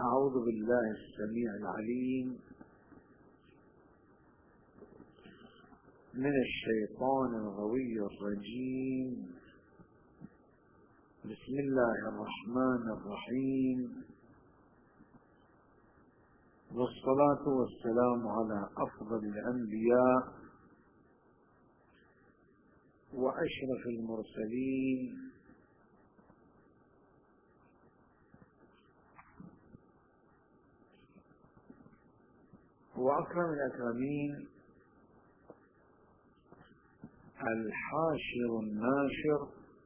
أعوذ بالله السميع العليم من الشيطان الغوي الرجيم. بسم الله الرحمن الرحيم، والصلاة والسلام على أفضل الأنبياء وأشرف المرسلين وأكرم الأكرمين، الحاشر الناشر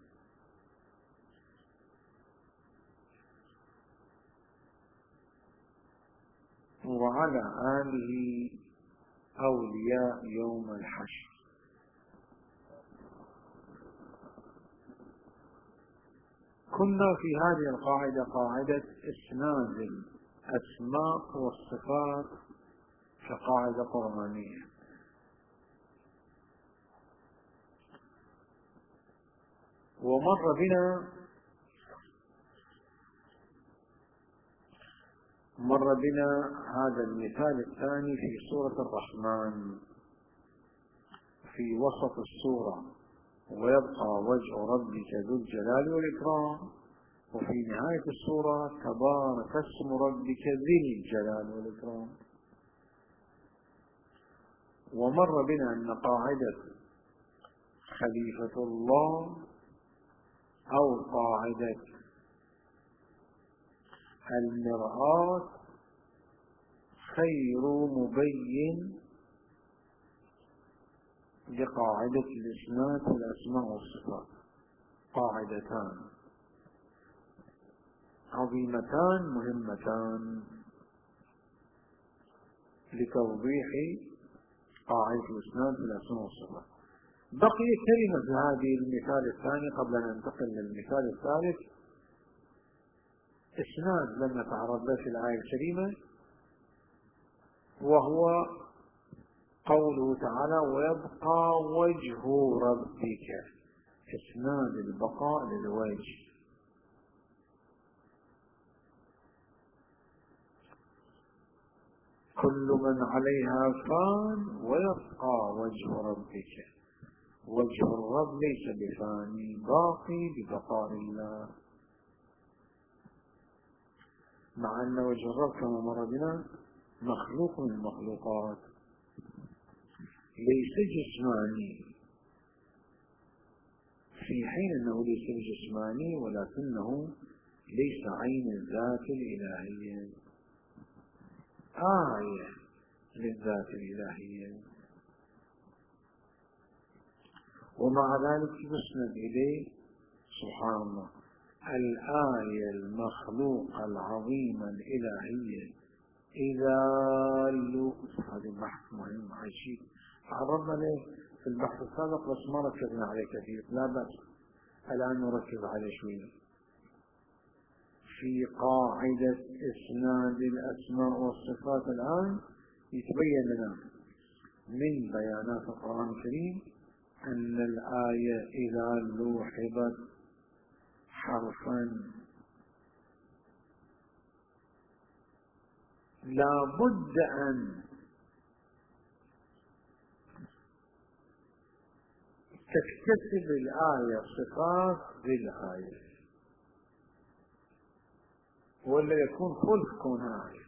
وعلى آله أولياء يوم الحشر. كنا في هذه القاعدة، قاعدة إسناد الأسماء والصفات كقاعدة قرآنية. ومر بنا هذا المثال الثاني في سورة الرحمن في وسط السورة: ويبقى وجه ربك ذو الجلال والإكرام، وفي نهاية السورة: تبارك اسم ربك ذي الجلال والإكرام. ومر بنا أن قاعدة خليفة الله أو قاعدة المرآة خير مبين لقاعدة الإسناد في الأسماء والصفات، قاعدتان عظيمتان مهمتان لتوضيح قاعدة الإسناد في الأسماء والصفات. بقي كلمة في هذه المثال الثاني قبل أن ننتقل للمثال الثالث، إسناد لم نتعرض له في الآية الكريمة، وهو قوله تعالى: ويبقى وجه ربك. إسناد البقاء للوجه. كل من عليها فان ويبقى وجه ربك. وجه الرب ليس بفاني، باقي ببقاء الله، مع أن وجه الرب كما مر بنا مخلوق من المخلوقات، ليس جسماني، في حين أنه ليس جسماني ولكنه ليس عين الذات الإلهية، آية للذات الإلهية، ومع ذلك يسند إليه سبحان الله الآية المخلوقة العظيمة الإلهية. إذا هذا بحث مهم عجيب تعرضنا له في البحث السابق بس ما ركزنا عليه كثير، لا بأس الآن نركز عليه شوية. في قاعدة إسناد الأسماء والصفات الآن يتبين لنا من بيانات القرآن الكريم أن الآية إذا لوحظت حرفا لا بد أن تكتسب الآية صفات بالآية، ولا يكون خلف كون آية.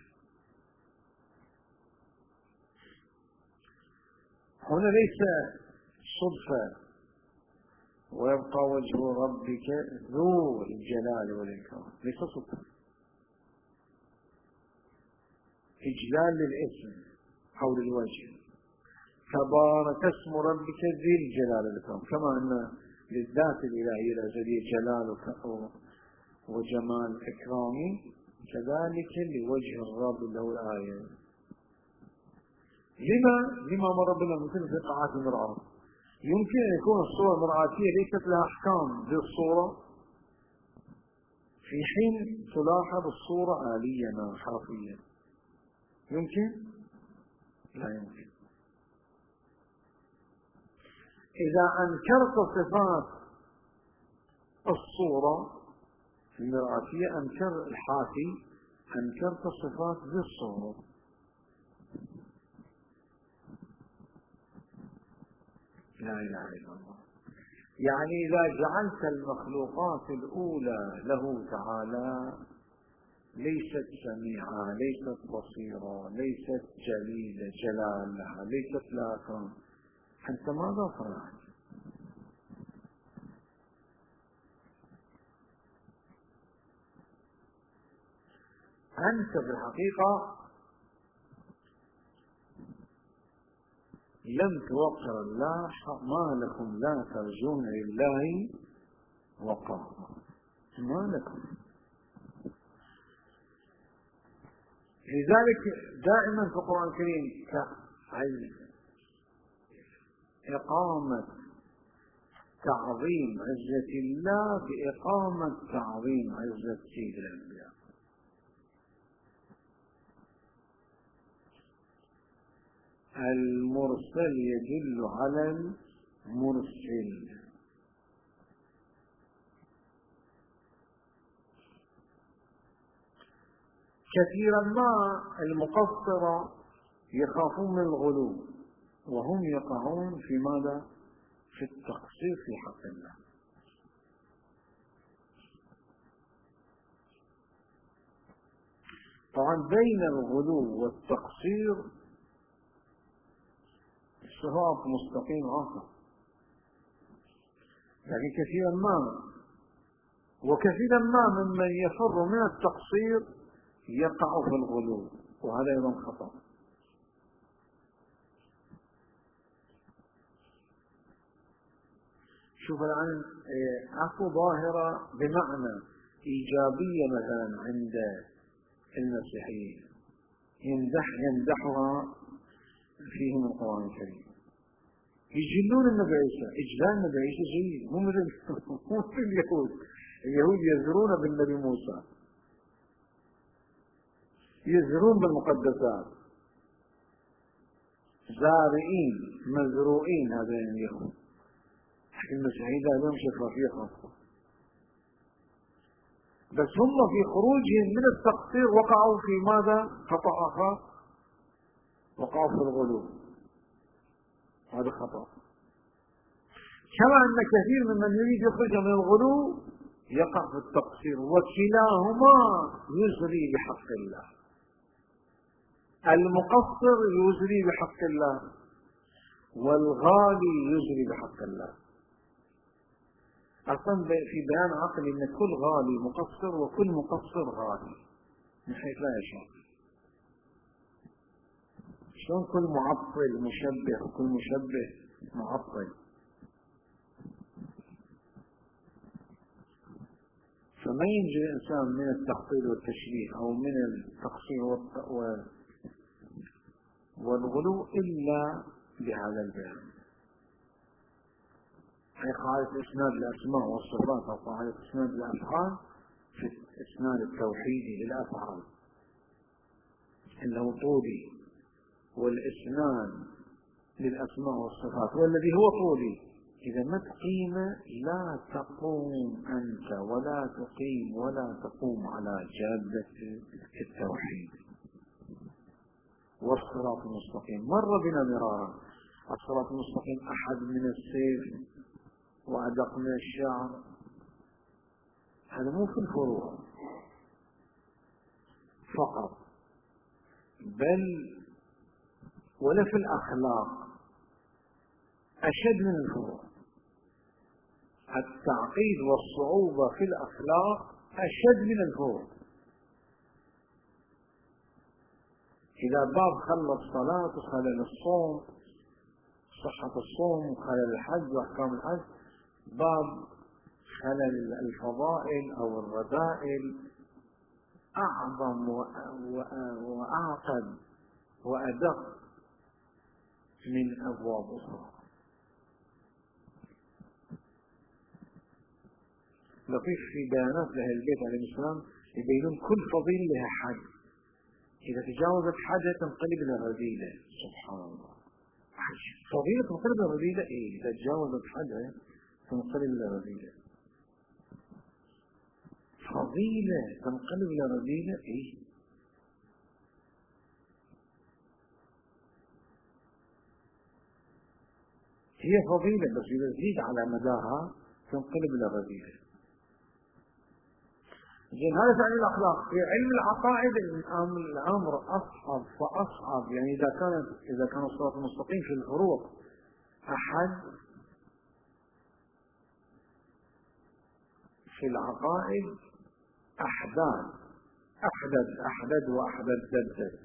هنا ليس صدفة ويبقى وجه ربك ذو الجلال والإكرام، ليس صدفة، إجلال للاسم أو للوجه. تبارك اسم ربك ذي الجلال والإكرام، كما أن للذات الإلهية الأزلية جلال وجمال إكرامي، كذلك لوجه الرب له الآية. لما مر بنا مثل في قاعات المرآة. يمكن أن يكون الصورة المرآتية ليست لها أحكام ذي الصورة، في حين تلاحظ الصورة آلية حرفية. يمكن؟ لا يمكن. إذا أنكرت صفات الصورة المرآتية أنكر الحافي أنكرت الصفات بالصور. لا إله إلا الله. يعني إذا جعلت المخلوقات الأولى له تعالى ليست سميعة، ليست بصيرة، ليست جليلة جلالها، ليست لها أكرام، أنت ماذا صنعت؟ أنت في الحقيقة لم توقر الله، ما لكم لا ترجون لله وقارا، ما لكم. لذلك دائما في القرآن الكريم إقامة تعظيم عزة الله بإقامة تعظيم عزة سيد الأنبياء. المرسل يدل على المرسل. كثيرا ما المقصرة يخافون من الغلو، وهم يقعون في ماذا؟ في التقصير في حق الله. طبعا بين الغلو والتقصير صراط مستقيم آخر، يعني كثيرا ما وكثيرا ما ممن يفر من التقصير يقع في الغلو، وهذا أيضا خطأ. شوف الآن أكو ظاهرة بمعنى إيجابية مثلا عند المسيحيين يمدحها فيهم القرآن الكريم، يجلون النبي عيسى. إجلال النبي عيسى جيد، مو مثل اليهود يزرون بالنبي موسى، يزرون بالمقدسات، زارئين مزروئين هذين اليهود. المسيحيين لهم شفافية خاصة، بس هم في خروجهم من التقصير وقعوا في ماذا؟ خطأ آخر، وقعوا في الغلو، هذا خطأ. كما أن كثير ممن يريد يخرج من الغلو يقع في التقصير، وكلاهما يزري بحق الله. المقصر يزري بحق الله، والغالي يزري بحق الله. أصلا في بيان عقلي أن كل غالي مقصر وكل مقصر غالي من حيث لا يشعر. شلون كل معطل مشبه وكل مشبه معطل؟ فما ينجي الإنسان من التعطيل والتشبيه أو من التقصير والغلو إلا بهذا البيان. هي قاعدة إسناد الأسماء والصفات أو قاعدة إسناد الأفعال في إسناد التوحيدي للأفعال إنه طولي، والإسناد للأسماء والصفات والذي هو طولي إذا ما تقيم لا تقوم أنت ولا تقيم ولا تقوم على جادة التوحيد والصراط المستقيم. مر بنا مرارا الصراط المستقيم أحد من السيف وأدق من الشعر، هذا مو في الفروع فقط بل ولا في الأخلاق، أشد من الفروع. التعقيد والصعوبة في الأخلاق أشد من الفروع. إذا باب خلى الصلاة وخلل الصوم، صحة الصوم وخلل الحج وأحكام الحج، باب خلل الفضائل أو الرذائل أعظم وأعقد وأدق من أبواب أخرى. لطيف في بيانات لأهل البيت عليه السلام يبينون كل فضيلة لها حد، إذا تجاوزت حاجة تنقلب إلى رذيلة. سبحان الله، فضيلة تنقلب إلى رذيلة. إيه إذا تجاوزت حاجة تنقلب إلى رذيلة، فضيلة تنقلب إلى رذيلة. إيه هي فضيلة بس إذا تزيد على مداها تنقلب إلى رذيلة. زين هذا في علم الأخلاق. في علم العقائد الأمر أصعب فأصعب. يعني إذا كان الصراط المستقيم في الفروع أحد، في العقائد أحدد وأحدد ددد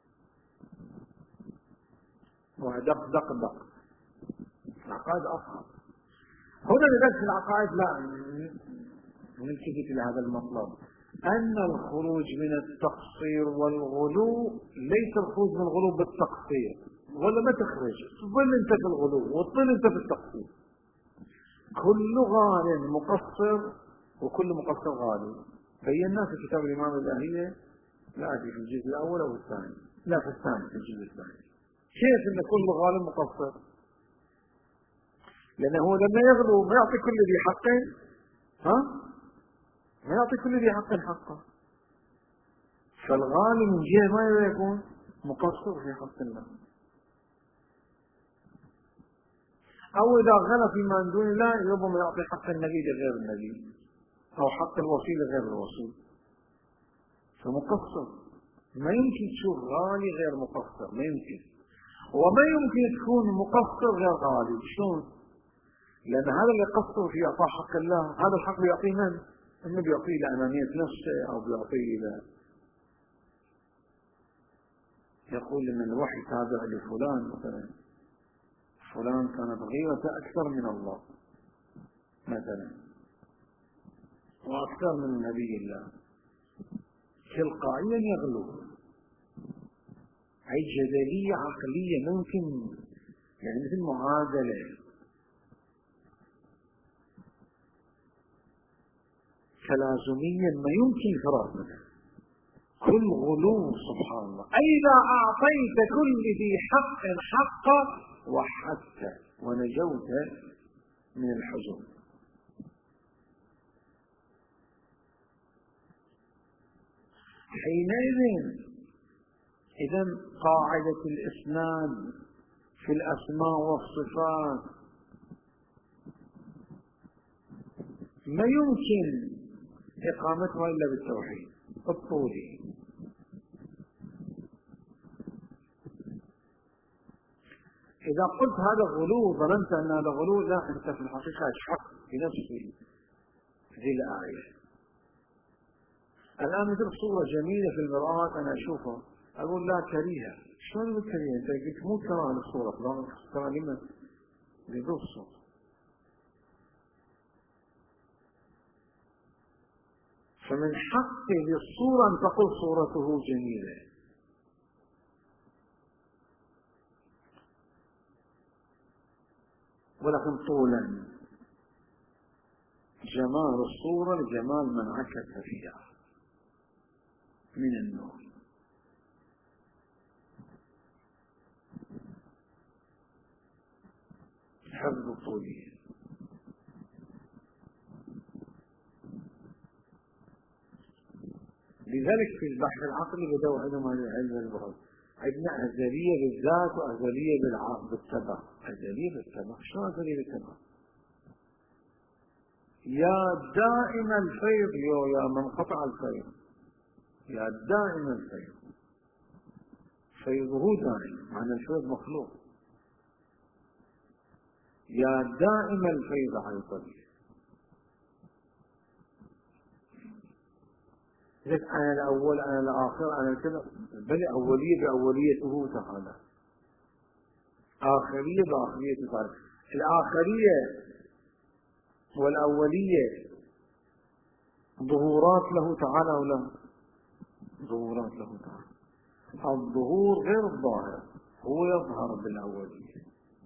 ودق دق دق. العقائد أصعب. هنا لذلك في العقائد لا نلتفت إلى هذا المطلب، أن الخروج من التقصير والغلو ليس الخروج من الغلو بالتقصير، ولا ما تخرج تظل أنت في الغلو وتظل أنت في التقصير. كل غال مقصر وكل مقصر غالي. بينا في كتاب الإمام الإلهية، لا أدري في الجزء الأول أو الثاني، لا في الثاني، في الجزء الثاني، كيف أن كل غال مقصر. لأنه هو لما يغلو ما يعطي كل ذي حق، ما يعطي كل ذي حق حقه. فالغالي من جهة ما يكون مقصر في حق الله، أو إذا غلى فيما من دون الله ربما يعطي حق النبي لغير النبي، أو حق الوصيل لغير الوصيل، فمقصر. ما يمكن تشوف غالي غير مقصر، ما يمكن. وما يمكن تكون مقصر غير غالي. شلون؟ لأن هذا اللي يقصر في إعطاء حق الله، هذا الحق بيعطيه من؟ إنه بيعطيه لأنانية نفسه، أو بيعطيه يقول إن الوحي تابع لفلان مثلا، فلان كانت غيرته أكثر من الله مثلا، وأكثر من نبي الله، تلقائيا يغلو. هي جدلية عقلية ممكن، يعني مثل معادلة تلازميا ما يمكن الفرار منها. كل غلو سبحان الله. إذا أعطيت كل ذي حق حقه وحدت ونجوت من الحزن. حينئذ إذا قاعدة الإسناد في الأسماء والصفات ما يمكن إقامتها إلا بالتوحيد الطولي. إذا قلت هذا غلو ظننت أن هذا غلو، لا، أنت في الحقيقة أشحق في نفس هذه الآية. الآن مثل صورة جميلة في المرآة أنا أشوفها أقول لا كريهة. شلون أقول كريهة؟ أنت قلت مو كراه الصورة، ترى لما يدور الصورة. فمن حق للصورة أن تقول صورته جميلة، ولكن طولا جمال الصورة لجمال من عكس فيها من النور. حفظ الطولية. لذلك في البحث العقلي بدأوا عندهم علم البعد، عندنا أزلية بالذات وأزلية بالتبع. أزلية بالتبع، شو أزلية بالتبع؟ يا دائم الفيض يا من قطع الفيض، يا دائم الفيض، فيضه دائم، معنى الفيض مخلوق. يا دائم الفيض عيطلي. لك أنا الأول أنا الآخر أنا كذا، بل أولية بأوليته تعالى، آخرية بآخريته تعالى. الآخرية والأولية ظهورات له تعالى ولا ظهورات له تعالى. الظهور غير الظاهر، هو يظهر بالأولية.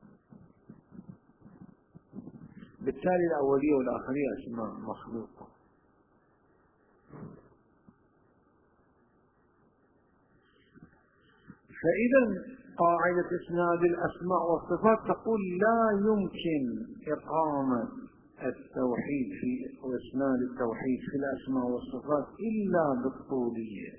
بالتالي الأولية والآخرية أسماء مخلوقة. فإذا قاعدة إسناد الأسماء والصفات تقول لا يمكن إقامة التوحيد وإسناد التوحيد في الأسماء والصفات إلا بالطولية.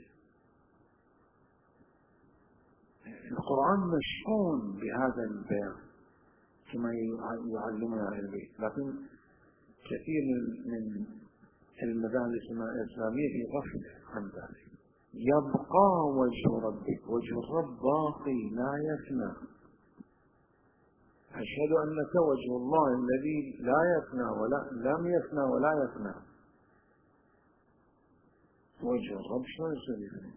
القرآن مشحون بهذا البيان. كما يعلمنا أهل البيت. لكن كثير من المذاهب الإسلامية في غفلة عن ذلك. يبقى وجه ربك، وجه الرب باقي لا يفنى. أشهد أنك وجه الله الذي لا يفنى لم يفنى ولا يفنى. وجه الرب شلون يصير؟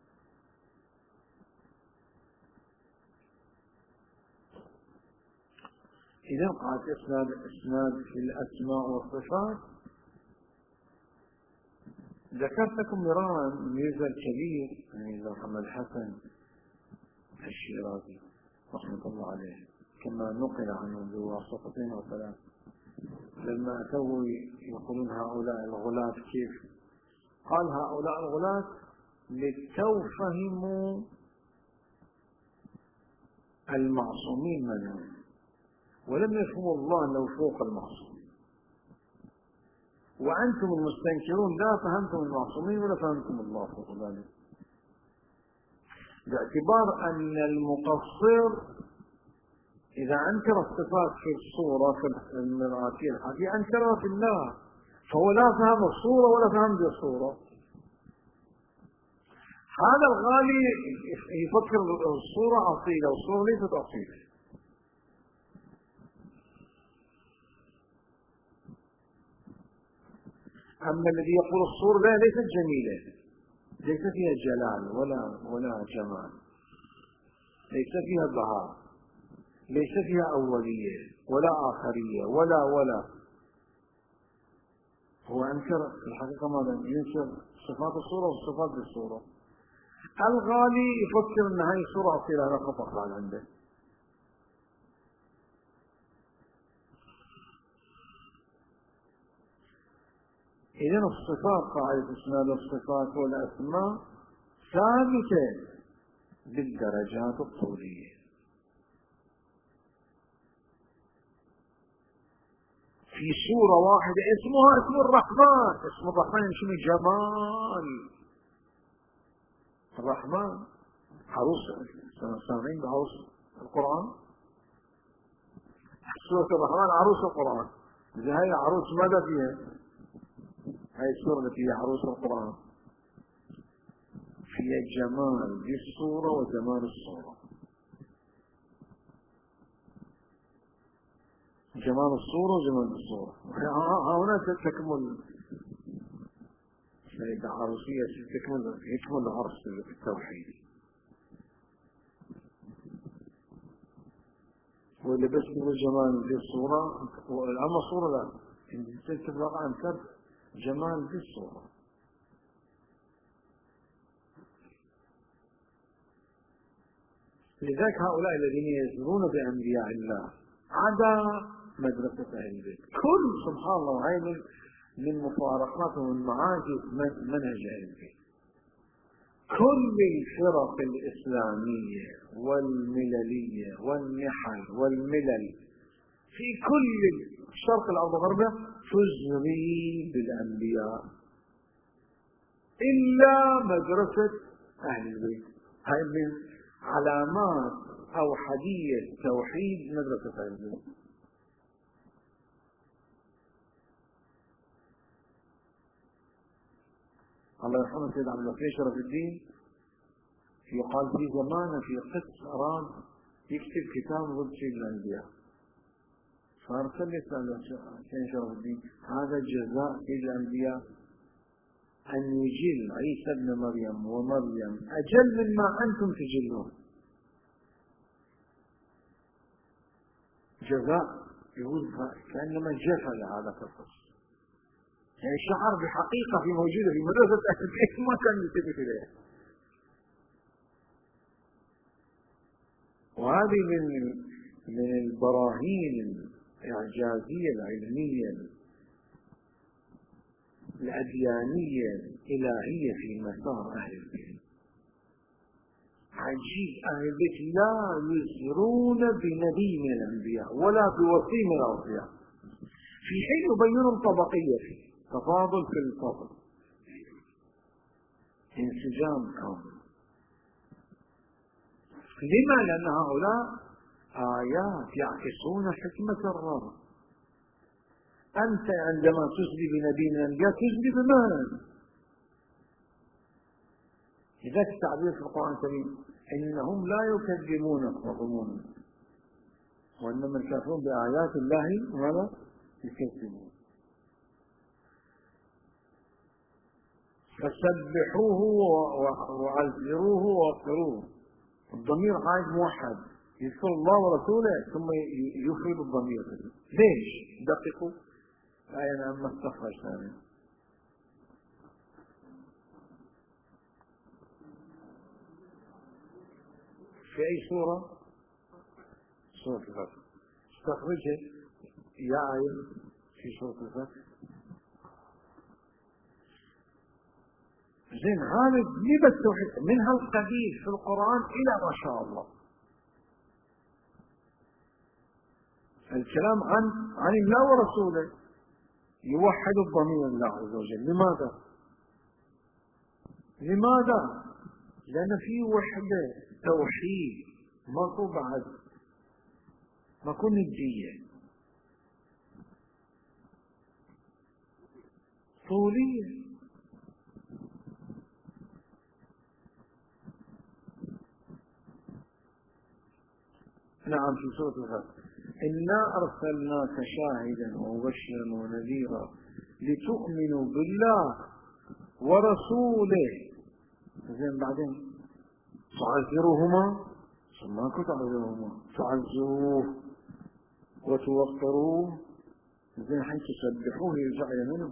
إذا قالت إسناد في الأسماء والصفات، ذكرت لكم مرارا الميزة الكبير يعني محمد حسن الشيرازي رحمة الله عليه، كما نقل عنه بواسطتين أو ثلاث، لما أتوا يقولون هؤلاء الغلاة كيف؟ قال هؤلاء الغلاة لتو فهموا المعصومين منهم، ولم يفهموا الله لو فوق المعصومين. وأنتم المستنكرون لا فهمتم المعصومين ولا فهمتم الله فوق ذلك، باعتبار أن المقصر إذا أنكر الصفات في الصورة في المرآتية الحقيقية أنكرها في الله، فهو لا فهم الصورة ولا فهم بالصورة. هذا الغالي يفكر الصورة أصيلة والصورة ليست أصيلة. أما الذي يقول الصورة لا ليست جميلة، ليس فيها جلال ولا جمال، ليس فيها بهاء، ليس فيها أولية ولا آخرية ولا هو أنكر الحقيقة ماذا؟ ينكر صفات الصورة والصفات بالصورة. الغالي يفكر أن هذه الصورة أصيلة، هذا خطأ بعد عنده. إذن الصفات قاعدة إسناد الصفات والأسماء ثابتة بالدرجات الطولية. في سورة واحدة اسمها اسم الرحمن، اسم الرحمن شنو؟ جمال الرحمن. عروس سامعين بعروس القرآن؟ سورة الرحمن عروس القرآن. إذا هي عروس ماذا فيها؟ هاي السورة التي هي عروس القرآن فيها جمال بالصورة وجمال الصورة. جمال الصورة وجمال الصورة. هنا تكمل سيدة عروسية، يكمل العرس التوحيدي. واللي بس يقول جمال بالصورة، أما الصورة لا، تتبقى عن كرب جمال بالصورة. لذلك هؤلاء الذين يزورون بأنبياء الله عدا مدرسة أهل البيت، كل سبحان الله هاي من مفارقاتهم من معاجز منهج أهل البيت. كل الفرق الإسلامية والمللية والنحل والملل في كل شرق الأرض وغربها تزري بالأنبياء إلا مدرسة أهل البيت. هاي من علامات أوحدية توحيد مدرسة أهل البيت. الله يرحمه سيد عبد الوهاب شرف الدين يقال في زمانه في قدس أراد يكتب كتاب ضد سيد الأنبياء، فأرسل يسأل سيد شرف الدين هذا جزاء سيد الأنبياء أن يجل عيسى ابن مريم ومريم أجل مما أنتم تجلون. جزاء يقول كأنما جفل هذا القصص، يعني شعر بحقيقة في موجودة في مدرسة أهل البيت ما كان يلتفت إليها. وهذه من البراهين الإعجازية العلمية الأديانية الإلهية في مسار أهل البيت. عجيب، أهل البيت لا يزرون بنبي من الأنبياء ولا بوصي من الأوصياء، في حين يبينون طبقية فيه، تفاضل في الفضل، انسجام كامل. لما؟ لأن هؤلاء آيات يعكسون حكمة الرب. أنت عندما تسدي بنبي من الأنبياء تسدي بمن؟ لذلك التعبير في القرآن الكريم إنهم لا يكذبونك ويظنون وإنما الكافرون بآيات الله ولا يكذبون. فسبحوه وعزروه ووقروه. الضمير عائد موحد يذكر الله ورسوله ثم يفرد الضمير. ليش؟ دققوا الآية أما استخرج ثانيا في أي سورة؟ سورة الفتح. استخرجه يا آية في سورة الفتح. زين هذا جيب التوحيد من هالقبيل في القرآن إلى ما شاء الله. الكلام عن الله ورسوله يوحد الضمير الله عز وجل. لماذا؟ لأن في وحدة توحيد ماكو بعد ماكو نجية طولية. نعم في سورة الفتح إنا أرسلناك شاهدا ومبشرا ونذيرا لتؤمنوا بالله ورسوله. زين بعدين تعزروهما ثم تعزروهما تعزروه وتوقروه. زين حين تسبحوه يرجع إلى منه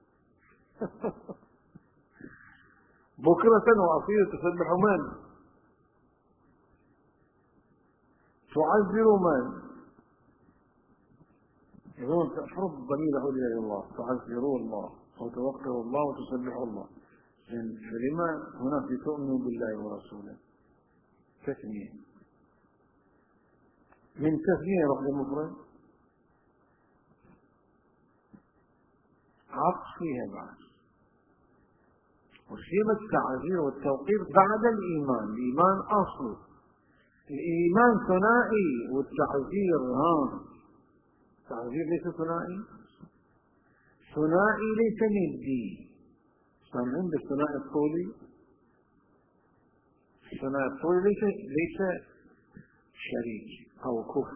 بكرة وأصيل تسبحوا من؟ تعزروا من؟ يقولون تفرض الضمير يعود إلى الله. تعزروا الله وتوقروا الله وتسبحوا الله. فلما هنا تؤمنوا بالله ورسوله تثنية من تثنية رفض المفرد عطف فيها بعد. وسيلة التعزير والتوقير بعد الإيمان. الإيمان أصل الإيمان ثنائي والتعزير التعزير ليس ثنائي. ثنائي ليس ندي. سامعين بالثنائي الطولي؟ الثنائي الطولي ليس شريك أو كفر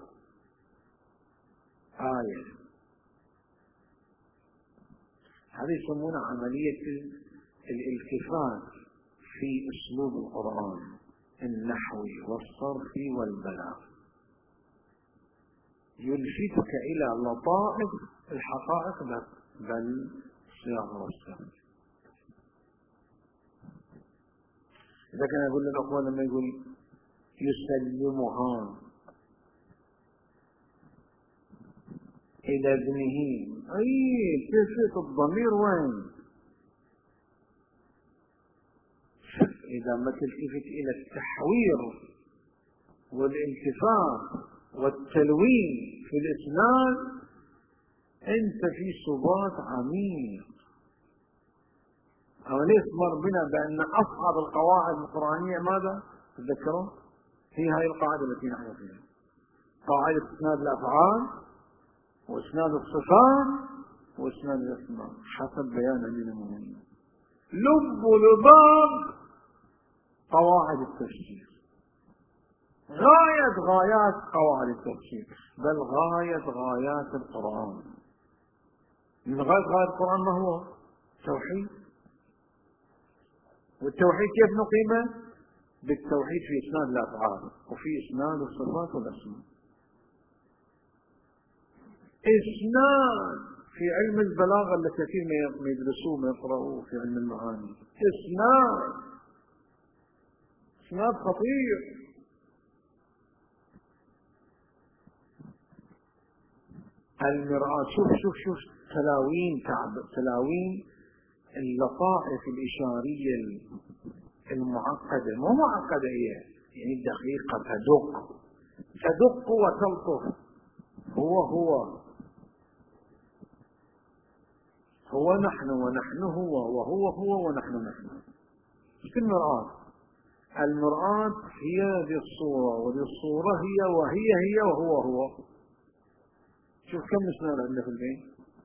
آية. هذه يسمونها عملية الالتفات في أسلوب القرآن النحوي والصرفي والبلاغ. يلفتك إلى لطائف الحقائق بل صياغة والسرد. إذا كان يقول للأخوان لما يقول يسلمها إلى ابنه أي تلفت الضمير وين؟ إذا ما تلتفت إلى التحوير والالتفات والتلوين في الإسناد أنت في صبات عميق. وليس مر بنا بأن أصعب القواعد القرآنية ماذا؟ تذكرون؟ هي هذه القاعدة التي نحن فيها. قاعدة إسناد الأفعال وإسناد الصفات وإسناد الأسماء حسب بيان أمين المؤمنين. لب لباب قواعد التفسير. غاية غايات قواعد التفسير بل غايات القرآن. من غاية القرآن ما هو؟ توحيد. والتوحيد كيف نقيمه؟ بالتوحيد في إسناد الأفعال وفي إسناد الصفات والأسماء. إسناد في علم البلاغة اللي كثير ما يدرسوه ما يقرأوه في علم المعاني. إسناد خطير. المرآة شوف تلاوين اللطائف الإشارية المعقدة مو معقدة هي يعني دقيقة تدق وتلطف. هو نحن ونحن هو وهو ونحن. في المرآة المرآة هي هذه الصورة، وهذه الصورة هي، وهي وهو هو. شوف كم اسناد عنده في البيت،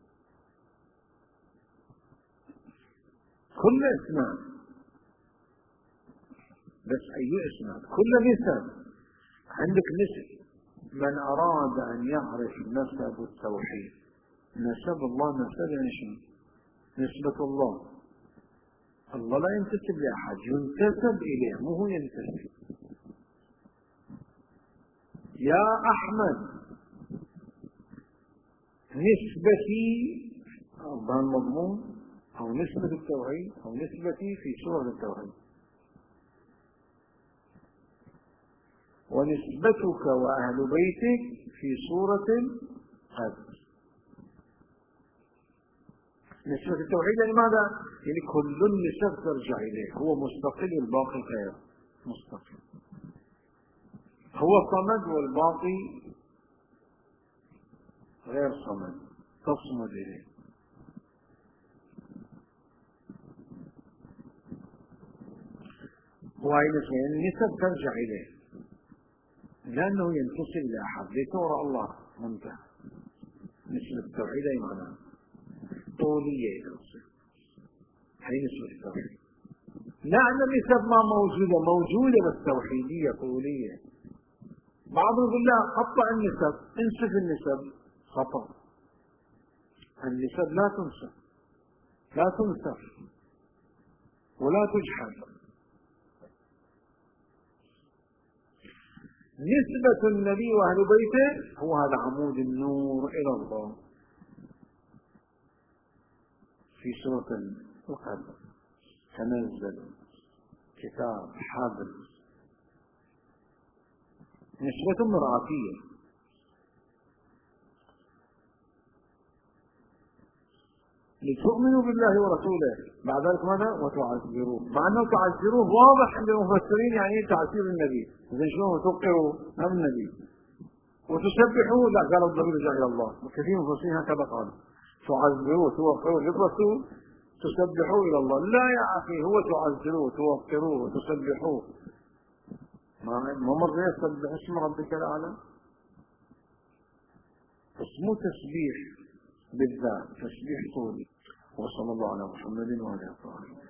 كل اسناد، بس أي اسناد كل نسب. عندك نسب، من أراد أن يعرف نسب التوحيد، نسب الله، نسب يعني شنو؟ نسبة الله. الله لا ينتسب لأحد، ينتسب إليه، مو هو ينتسب. يا أحمد، نسبتي بهذا المضمون، أو نسبة التوحيد، أو نسبتي في سورة التوحيد. ونسبتك وأهل بيتك في سورة القدر. نسبة التوحيد يعني ماذا؟ يعني كل النسب ترجع إليه، هو مستقل والباقي غير مستقل. هو صمد والباقي غير صمد، تصمد إليه. وهي النسب ترجع إليه لأنه ينتسب لأحد، ليس وراء الله، منتهى. نسبة التوحيد أي معنى؟ طولية يوصف، هي نسبة التوحيد. لا أن النسب ما موجودة بس توحيدية طولية. بعضهم يقول لا، قطع النسب، انسف النسب، خطأ. النسب لا تنسف، لا تنسف ولا تجحد. نسبة النبي وأهل بيته هو هذا عمود النور إلى الله في سورة القدر. تنزل كتاب حبل، نسبة مرآتية. لتؤمنوا بالله ورسوله، بعد ذلك ماذا؟ وتعزروه. مع أنه تعزروه واضح عند المفسرين يعني تعزير النبي، إذا شلون توقروا هم النبي. وتسبحوه، لا، قالوا الضمير يرجع إلى الله، وكثير من المفسرين هكذا قالوا، تعزروه توقروه للرسول، تسبحوه إلى الله. لا يا أخي، هو تعزروه توقروه وتسبحوه. ما مرة يسبح اسم ربك الأعلى، اسمه تسبيح بالذات، تسبيح طولي. وصلى الله على محمد وعلى آله وصحبه.